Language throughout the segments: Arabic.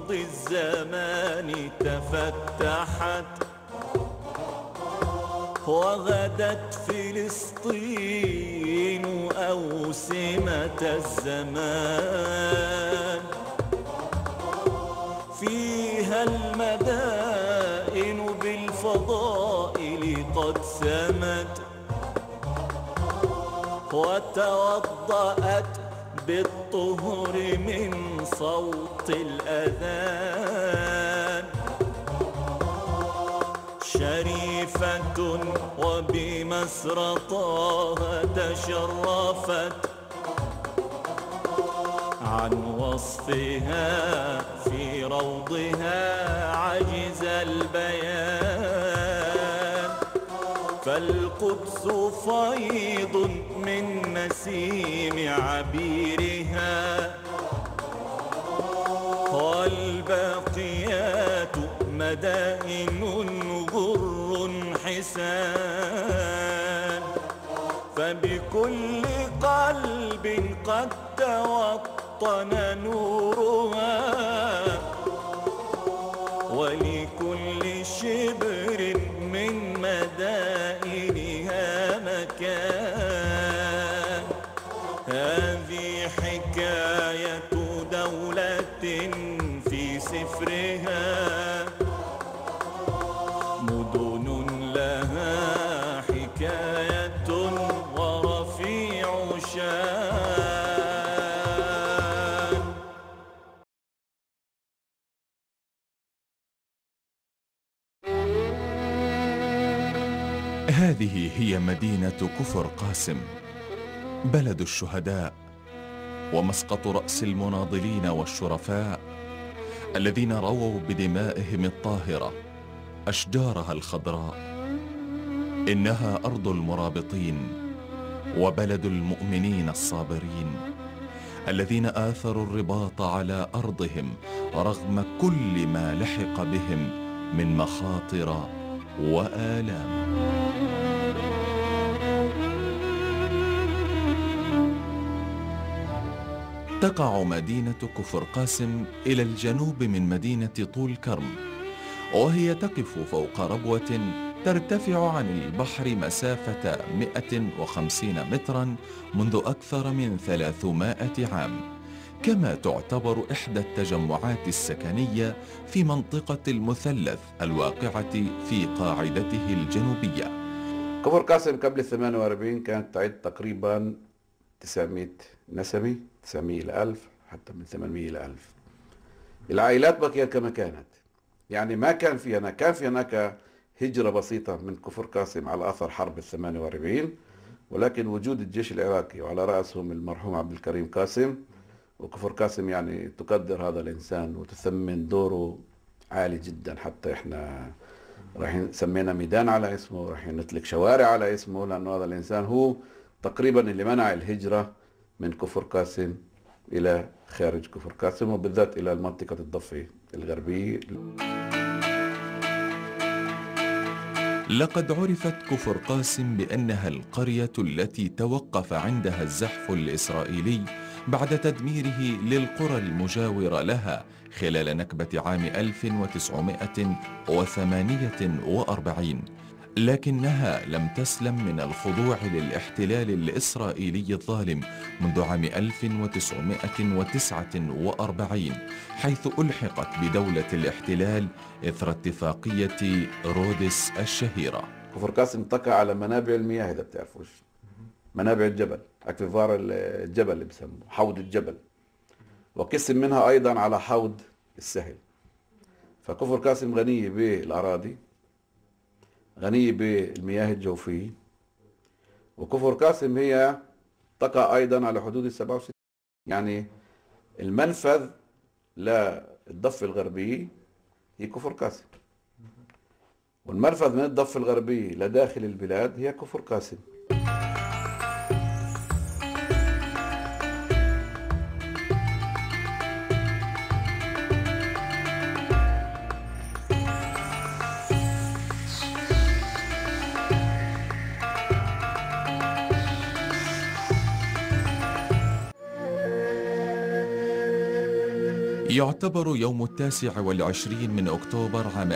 أرض الزمان تفتحت، وغدت فلسطين أوسمة الزمان، فيها المدائن بالفضائل قد سمت، وتوضأت بالطهر من صوت الأذان، شريفة وبمسرى طه تشرفت، عن وصفها في روضها عجز البيان، فالقدس فيض من نسيم عبيرها، والباقيات مدائن غر حسان، فبكل قلب قد توطن نورها، ولكل شبر من مدائنها مكان. هذه حكاية دولة في سفرها، مدن لها حكاية ورفيع شان. هذه هي مدينة كفر قاسم، بلد الشهداء ومسقط رأس المناضلين والشرفاء الذين رووا بدمائهم الطاهرة أشجارها الخضراء. إنها أرض المرابطين وبلد المؤمنين الصابرين الذين آثروا الرباط على أرضهم رغم كل ما لحق بهم من مخاطر وآلام. تقع مدينة كفر قاسم إلى الجنوب من مدينة طول كرم، وهي تقف فوق ربوة ترتفع عن البحر مسافة 150 مترا منذ أكثر من 300 عام، كما تعتبر إحدى التجمعات السكنية في منطقة المثلث الواقعة في قاعدته الجنوبية. كفر قاسم قبل 48 كانت تعد تقريبا 900 نسمة، 900 إلى 1000، حتى من 800 إلى 1000. العائلات بقيت كما كانت، يعني ما كان في هناك، كان في هناك هجرة بسيطة من كفر قاسم على أثر حرب 48، ولكن وجود الجيش العراقي وعلى رأسهم المرحوم عبد الكريم قاسم، وكفر قاسم يعني تقدر هذا الإنسان وتثمن دوره عالي جدا، حتى إحنا رايحين سمينا ميدان على اسمه، رايحين نطلق شوارع على اسمه، لأنه هذا الإنسان هو تقريبا اللي منع الهجرة من كفر قاسم إلى خارج كفر قاسم، وبالذات إلى منطقة الضفة الغربية. لقد عرفت كفر قاسم بأنها القرية التي توقف عندها الزحف الإسرائيلي بعد تدميره للقرى المجاورة لها خلال نكبة عام 1948، لكنها لم تسلم من الخضوع للاحتلال الإسرائيلي الظالم منذ عام 1949، حيث ألحقت بدولة الاحتلال إثر اتفاقية رودس الشهيرة. كفر قاسم تقع على منابع المياه، إذا بتعرفوش منابع الجبل، أكفيفار الجبل اللي بسموه حوض الجبل، وقسم منها أيضا على حوض السهل. فكفر قاسم غنية بالأراضي، غنية بالمياه الجوفية، وكفر قاسم هي تقع أيضا على حدود 67، يعني المنفذ للضفة الغربية هي كفر قاسم، والمنفذ من الضفة الغربية لداخل البلاد هي كفر قاسم. يعتبر يوم 29 من أكتوبر عام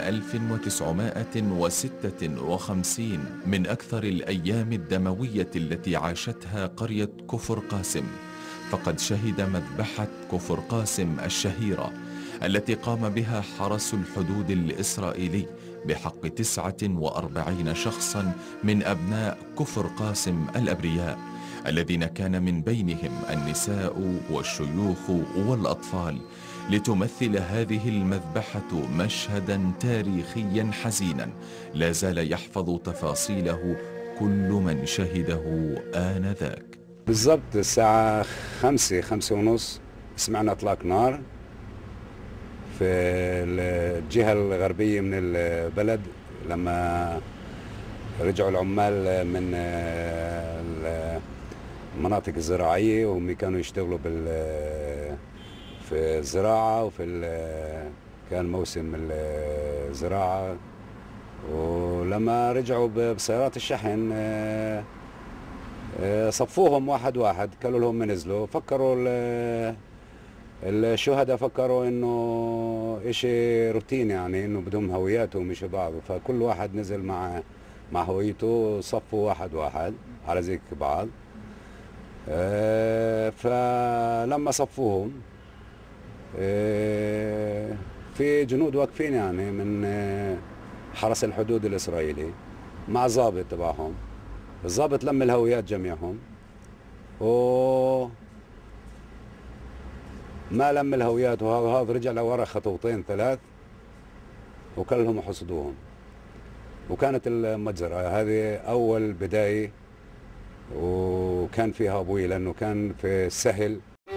1956 من أكثر الأيام الدموية التي عاشتها قرية كفر قاسم، فقد شهد مذبحة كفر قاسم الشهيرة التي قام بها حرس الحدود الإسرائيلي بحق 49 شخصا من أبناء كفر قاسم الأبرياء، الذين كان من بينهم النساء والشيوخ والأطفال، لتمثل هذه المذبحة مشهدا تاريخيا حزينا لا زال يحفظ تفاصيله كل من شهده آنذاك. بالضبط الساعة 5:05 سمعنا إطلاق نار في الجهة الغربية من البلد، لما رجعوا العمال من المناطق الزراعية، وهم كانوا يشتغلوا في الزراعة، كان موسم الزراعة، ولما رجعوا بسيارات الشحن صفوهم واحد واحد، قالوا لهم نزلوا. فكروا الشهداء فكروا انه اشي روتين، يعني انه بدهم هوياتهم مش بعض، فكل واحد نزل مع هويته، صفوا واحد واحد على زيك بعض. فلما صفوهم في جنود واقفين يعني من حرس الحدود الإسرائيلي مع ضابط تبعهم. الضابط لم الهويات جميعهم، ما لم الهويات، وهذا رجع لورا خطوتين ثلاث وكان لهم حصدوهم. وكانت المجزرة هذه أول بداية، وكان فيها أبوي لأنه كان في السهل.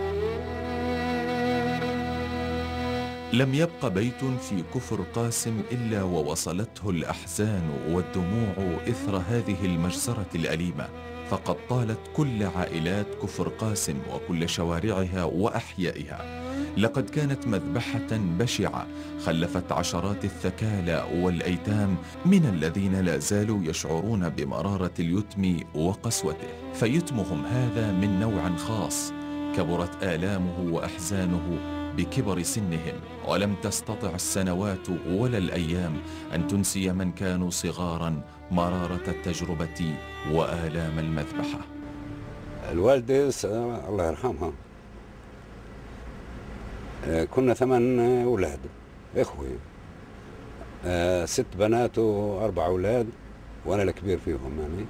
لم يبق بيت في كفر قاسم إلا ووصلته الأحزان والدموع إثر هذه المجزرة الأليمة، فقد طالت كل عائلات كفر قاسم وكل شوارعها وأحيائها. لقد كانت مذبحة بشعة خلفت عشرات الثكالى والأيتام من الذين لا زالوا يشعرون بمرارة اليتم وقسوته، فيتمهم هذا من نوع خاص كبرت آلامه وأحزانه بكبر سنهم، ولم تستطع السنوات ولا الأيام أن تنسي من كانوا صغارا مرارة التجربة وآلام المذبحة. الوالدة الله يرحمها، كنا 8 أولاد إخوة، 6 بنات و4 أولاد، وأنا الكبير فيهم. يعني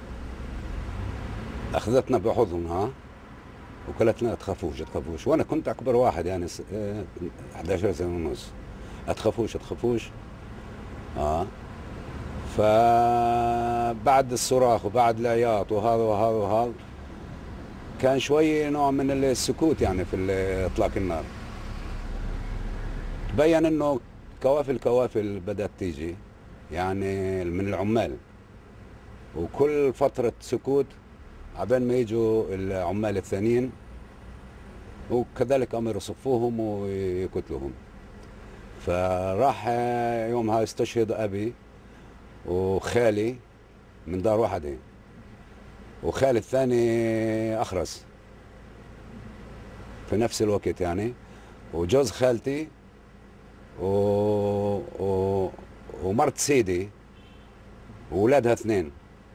أخذتنا بحضنها وقالت تخافوش تخافوش، وانا كنت اكبر واحد يعني 11 سنه ونص. تخافوش تخافوش. فبعد الصراخ وبعد العياط وهذا كان شوي نوع من السكوت يعني في اطلاق النار. تبين انه كوافل بدات تيجي يعني من العمال، وكل فتره سكوت عبين ما يجوا العمال الثانيين، وكذلك امروا يصفوهم ويقتلوهم. فراح يومها استشهد ابي وخالي من دار واحده، وخالي الثاني اخرس في نفس الوقت يعني، وجوز خالتي ومرت سيدي وولادها 2.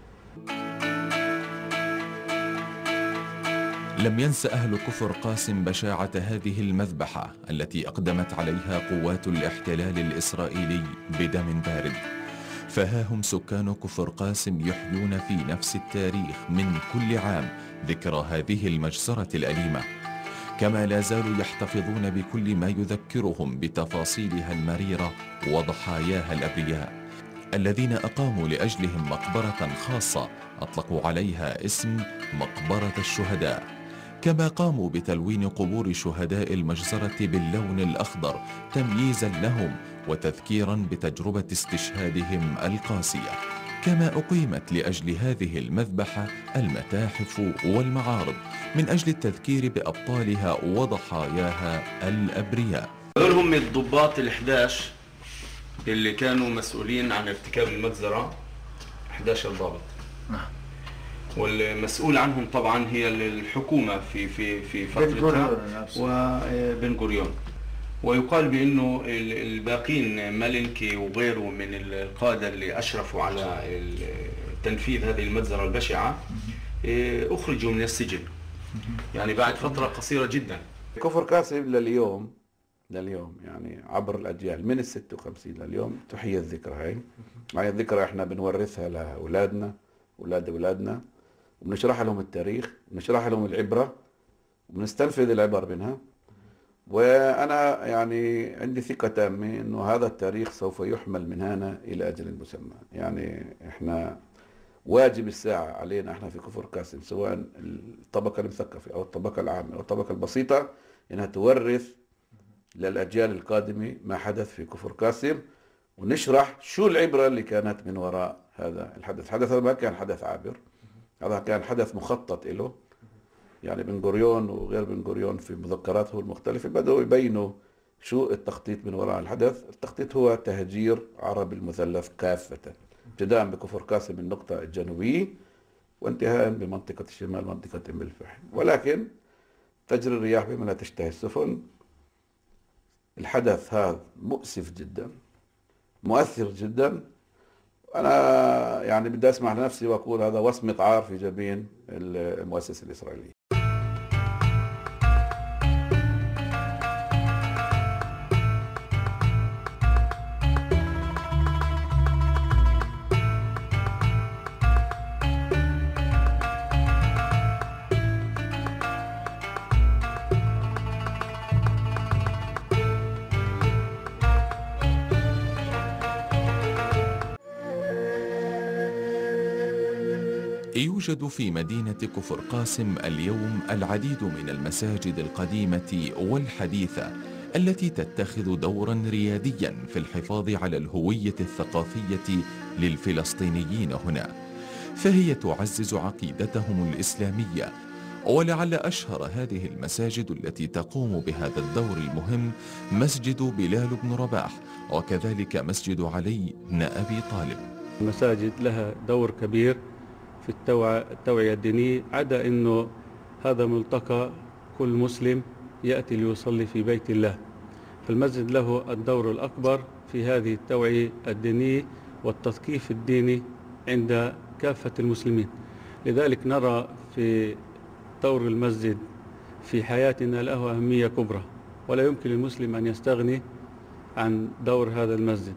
لم ينس أهل كفر قاسم بشاعة هذه المذبحة التي أقدمت عليها قوات الاحتلال الإسرائيلي بدم بارد، فها هم سكان كفر قاسم يحيون في نفس التاريخ من كل عام ذكرى هذه المجزرة الأليمة، كما لا زالوا يحتفظون بكل ما يذكرهم بتفاصيلها المريرة وضحاياها الأبرياء الذين أقاموا لأجلهم مقبرة خاصة أطلقوا عليها اسم مقبرة الشهداء، كما قاموا بتلوين قبور شهداء المجزرة باللون الأخضر تمييزا لهم وتذكيرا بتجربة استشهادهم القاسية. كما أقيمت لأجل هذه المذبحة المتاحف والمعارض من أجل التذكير بأبطالها وضحاياها الأبرياء. هذول هم الضباط ال11 اللي كانوا مسؤولين عن ارتكاب المجزرة، 11 ضابط. والمسؤول عنهم طبعا هي الحكومة في فترتها وبن غوريون. ويقال بأنه الباقين مالنكي وغيره من القادة اللي أشرفوا على تنفيذ هذه المجزرة البشعة أخرجوا من السجن، يعني بعد فترة قصيرة جدا. كفر قاسم لليوم يعني عبر الأجيال من ال56 لليوم تحيي الذكرى هاي. هاي الذكرى احنا بنورثها لأولادنا أولاد أولادنا، وبنشرح لهم التاريخ، بنشرح لهم العبرة، وبنستنفذ العبر منها. وأنا يعني عندي ثقة تامة إنه هذا التاريخ سوف يحمل من هنا إلى أجل مسمى. يعني إحنا واجب الساعة علينا إحنا في كفر قاسم، سواء الطبقة المثقفة أو الطبقة العامة أو الطبقة البسيطة، إنها تورث للأجيال القادمة ما حدث في كفر قاسم، ونشرح شو العبرة اللي كانت من وراء هذا الحدث. الحدث هذا ما كان حدث عابر، هذا كان حدث مخطط له. يعني بن غوريون وغير بن غوريون في مذكراته المختلفة بدأوا يبينوا شو التخطيط من وراء الحدث. التخطيط هو تهجير عرب المثلث كافة، ابتداء بكفر قاسم النقطة الجنوبية وانتهاء بمنطقة الشمال منطقة أم الفحم. ولكن تجري الرياح بما لا تشتهي السفن. الحدث هذا مؤسف جدا، مؤثر جدا. أنا يعني بدي أسمح لنفسي وأقول هذا وصمة عار في جبين المؤسسة الإسرائيلية. يوجد في مدينة كفر قاسم اليوم العديد من المساجد القديمة والحديثة التي تتخذ دورا رياديا في الحفاظ على الهوية الثقافية للفلسطينيين هنا، فهي تعزز عقيدتهم الإسلامية. ولعل أشهر هذه المساجد التي تقوم بهذا الدور المهم مسجد بلال بن رباح، وكذلك مسجد علي بن أبي طالب. المساجد لها دور كبير في التوعية الدينية، عدا أنه هذا ملتقى كل مسلم يأتي ليصلي في بيت الله، فالمسجد له الدور الأكبر في هذه التوعية الدينية والتثقيف الديني عند كافة المسلمين. لذلك نرى في دور المسجد في حياتنا له أهمية كبرى، ولا يمكن للمسلم أن يستغني عن دور هذا المسجد.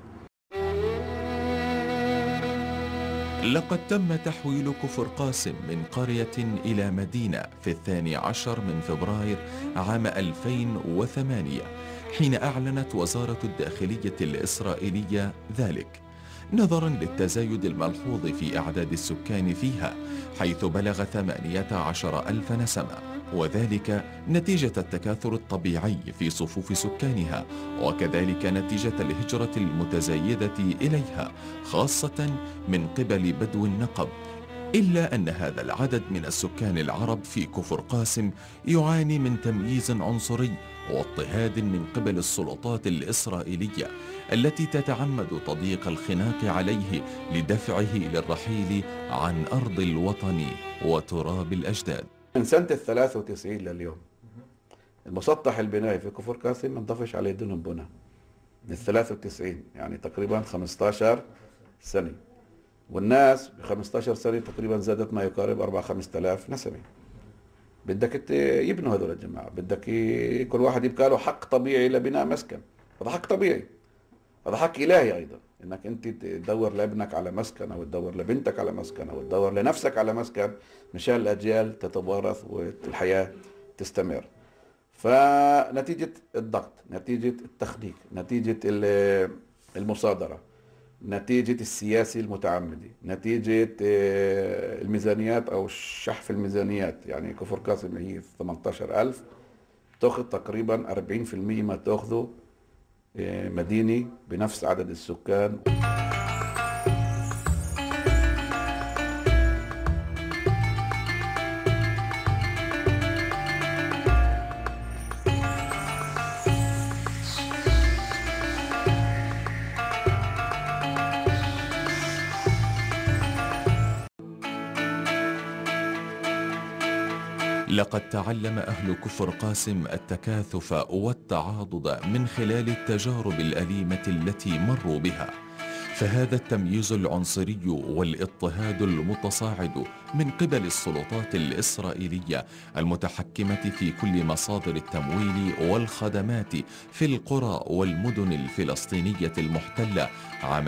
لقد تم تحويل كفر قاسم من قرية إلى مدينة في 12 من فبراير عام 2008، حين أعلنت وزارة الداخلية الإسرائيلية ذلك، نظرا للتزايد الملحوظ في أعداد السكان فيها، حيث بلغ 18,000 نسمة، وذلك نتيجة التكاثر الطبيعي في صفوف سكانها، وكذلك نتيجة الهجرة المتزايدة إليها خاصة من قبل بدو النقب. إلا أن هذا العدد من السكان العرب في كفر قاسم يعاني من تمييز عنصري واضطهاد من قبل السلطات الإسرائيلية التي تتعمد تضييق الخناق عليه لدفعه للرحيل عن أرض الوطن وتراب الأجداد. من سنة 93 لليوم المسطح البنائي في كفر قاسم ما انضافش عليه دنم بناء من 93، يعني تقريبا 15 سنة، والناس ب 15 سنة تقريبا زادت ما يقارب 4-5 آلاف نسمة. بدك يبنوا هذول الجماعة، بدك كل واحد يبقى له حق طبيعي لبناء مسكن. هذا حق طبيعي، هذا حق إلهي أيضا، إنك أنت تدور لابنك على مسكن أو تدور لبنتك على مسكن أو تدور لنفسك على مسكن مشان الأجيال تتوارث والحياة تستمر. فنتيجة الضغط، نتيجة التخنيق، نتيجة المصادرة، نتيجة السياسي المتعمدي، نتيجة الميزانيات أو شحف الميزانيات، يعني كفر قاسم هي 18,000 تأخذ تقريبا 40% ما تأخذه مدينة بنفس عدد السكان. لقد تعلم أهل كفر قاسم التكاثف والتعاضد من خلال التجارب الأليمة التي مروا بها، فهذا التمييز العنصري والاضطهاد المتصاعد من قبل السلطات الإسرائيلية المتحكمة في كل مصادر التمويل والخدمات في القرى والمدن الفلسطينية المحتلة عام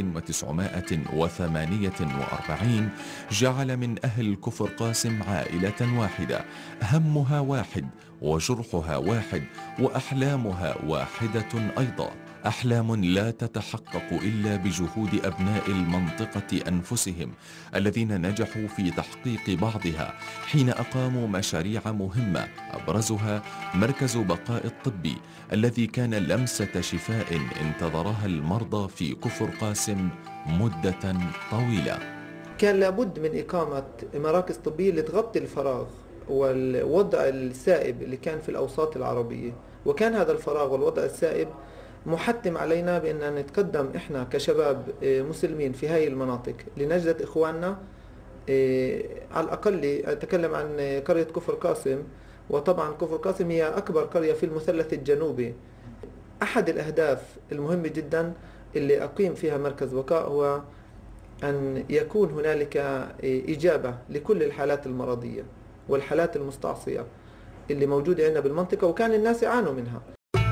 1948 جعل من أهل كفر قاسم عائلة واحدة، همها واحد وجرحها واحد وأحلامها واحدة أيضا، أحلام لا تتحقق إلا بجهود أبناء المنطقة أنفسهم الذين نجحوا في تحقيق بعضها حين أقاموا مشاريع مهمة، أبرزها مركز بقاء الطبي الذي كان لمسة شفاء انتظرها المرضى في كفر قاسم مدة طويلة. كان لابد من إقامة مراكز طبية لتغطي الفراغ والوضع السائب اللي كان في الأوساط العربية، وكان هذا الفراغ والوضع السائب محتم علينا بأن نتقدم إحنا كشباب مسلمين في هذه المناطق لنجدة إخواننا. على الأقل أتكلم عن قرية كفر قاسم، وطبعا كفر قاسم هي أكبر قرية في المثلث الجنوبي. أحد الأهداف المهمة جدا اللي أقيم فيها مركز بقاء هو أن يكون هنالك إجابة لكل الحالات المرضية والحالات المستعصية اللي موجودة عندنا بالمنطقة، وكان الناس يعانوا منها.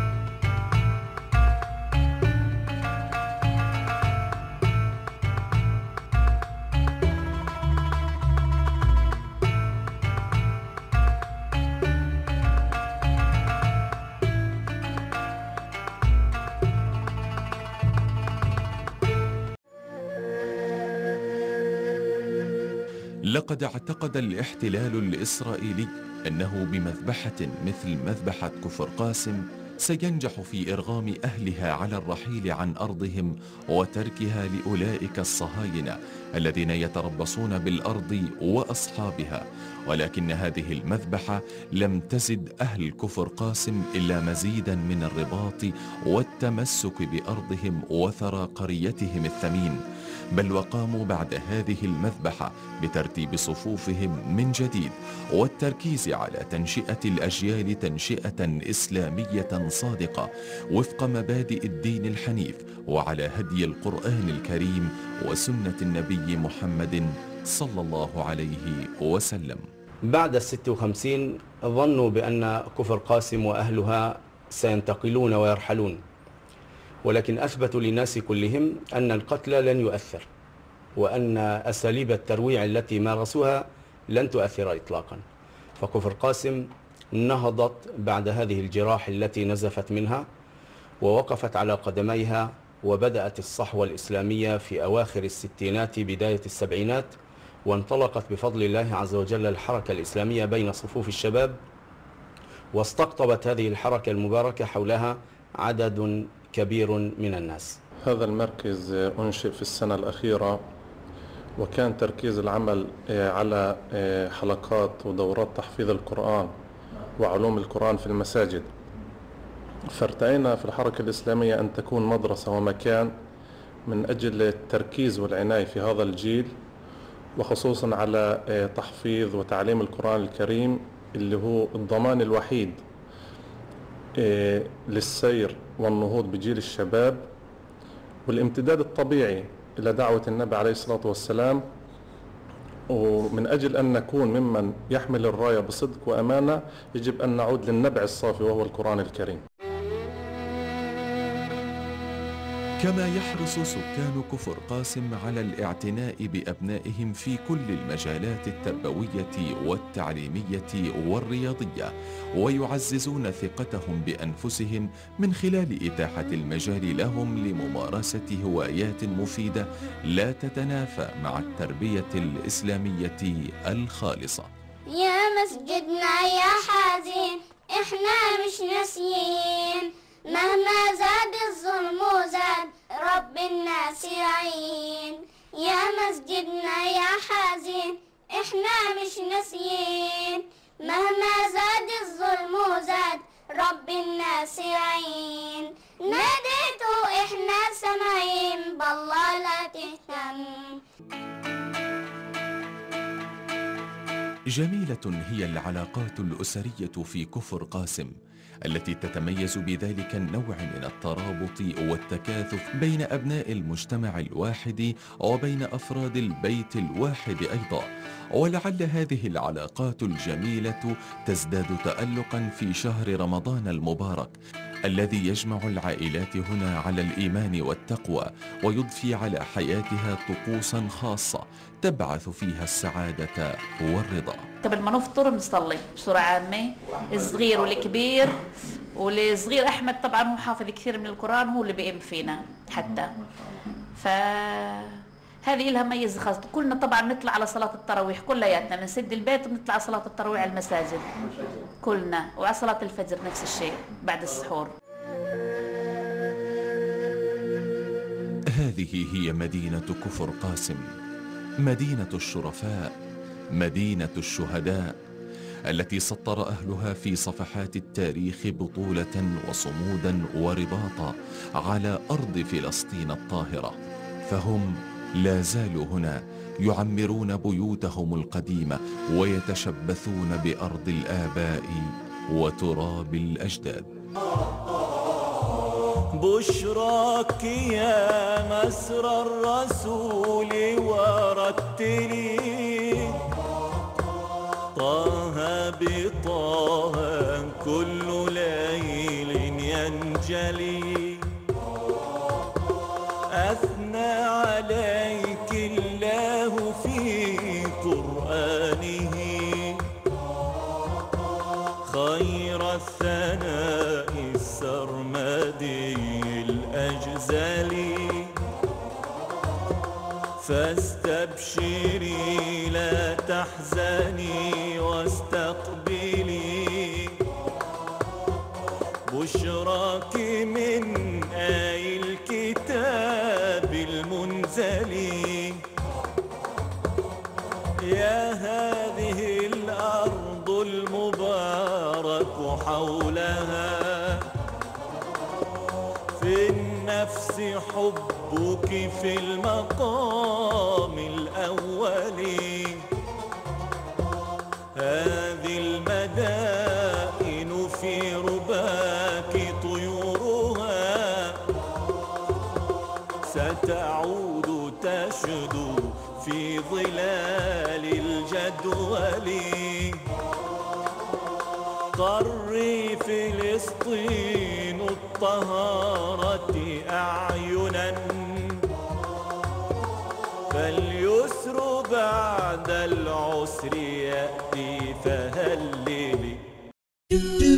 لقد اعتقد الاحتلال الإسرائيلي أنه بمذبحة مثل مذبحة كفر قاسم سينجح في إرغام أهلها على الرحيل عن أرضهم وتركها لأولئك الصهاينة الذين يتربصون بالأرض وأصحابها، ولكن هذه المذبحة لم تزد أهل كفر قاسم إلا مزيدا من الرباط والتمسك بأرضهم وثرى قريتهم الثمين، بل وقاموا بعد هذه المذبحة بترتيب صفوفهم من جديد والتركيز على تنشئة الأجيال تنشئة إسلامية صادقة وفق مبادئ الدين الحنيف وعلى هدي القرآن الكريم وسنة النبي محمد صلى الله عليه وسلم. بعد 56 ظنوا بأن كفر قاسم وأهلها سينتقلون ويرحلون، ولكن أثبتوا للناس كلهم أن القتل لن يؤثر، وأن أساليب الترويع التي مارسوها لن تؤثر إطلاقا. فكفر قاسم نهضت بعد هذه الجراح التي نزفت منها ووقفت على قدميها، وبدأت الصحوة الإسلامية في أواخر الستينات بداية السبعينات، وانطلقت بفضل الله عز وجل الحركة الإسلامية بين صفوف الشباب، واستقطبت هذه الحركة المباركة حولها عدد كبير من الناس. هذا المركز أنشئ في السنة الأخيرة، وكان تركيز العمل على حلقات ودورات تحفيظ القرآن وعلوم القرآن في المساجد. فارتأينا في الحركة الإسلامية أن تكون مدرسة ومكان من أجل التركيز والعناية في هذا الجيل، وخصوصا على تحفيظ وتعليم القرآن الكريم اللي هو الضمان الوحيد للسير والنهوض بجيل الشباب، والامتداد الطبيعي إلى دعوة النبي عليه الصلاة والسلام، ومن أجل أن نكون ممن يحمل الراية بصدق وأمانة يجب أن نعود للنبع الصافي وهو القرآن الكريم. كما يحرص سكان كفر قاسم على الاعتناء بأبنائهم في كل المجالات التربوية والتعليمية والرياضية، ويعززون ثقتهم بأنفسهم من خلال إتاحة المجال لهم لممارسة هوايات مفيدة لا تتنافى مع التربية الإسلامية الخالصة. يا مسجدنا يا حزين احنا مش ناسيين، مهما زاد الظلم وزاد رب الناس يعين. يا مسجدنا يا حزين احنا مش ناسيين، مهما زاد الظلم وزاد رب الناس يعين. ناديته احنا سامعين بالله لا تهتم. جميلة هي العلاقات الأسرية في كفر قاسم التي تتميز بذلك النوع من الترابط والتكاثف بين أبناء المجتمع الواحد وبين أفراد البيت الواحد أيضا. ولعل هذه العلاقات الجميلة تزداد تألقا في شهر رمضان المبارك الذي يجمع العائلات هنا على الإيمان والتقوى ويضفي على حياتها طقوسا خاصة تبعث فيها السعادة والرضا. قبل ما نفطر بنصلي بصورة عامة، الصغير والكبير، والصغير أحمد طبعا هو حافظ كثير من القرآن، هو اللي بيئم فينا حتى، فهذه لها ميزة خاصة. كلنا طبعا نطلع على صلاة التراويح كلياتنا، بنسد البيت وبنطلع على صلاة التراويح على المساجد كلنا، وعلى صلاة الفجر نفس الشيء بعد السحور. هذه هي مدينة كفر قاسم، مدينة الشرفاء، مدينة الشهداء، التي سطر أهلها في صفحات التاريخ بطولة وصمودا ورباطا على أرض فلسطين الطاهرة. فهم لا زالوا هنا يعمرون بيوتهم القديمة ويتشبثون بأرض الآباء وتراب الأجداد. بشراك يا مسرى الرسول ورتلي طه بطه كل ليل ينجلي، أثنى عليك الله في قرآنه خير الثناء السرمدي الأجزلي، فاستبشري لا تحزني واستقبلي بشراك من آي الكتاب المنزل. يا هذه الأرض المبارك حولها في النفس حبك في المقام الأول، هذه المدائن في رباك طيورها ستعود تشدو في ظلال الجدول. قري فلسطين الطهارة أعينا، فاليسر بعد العسر يأتي فهللي.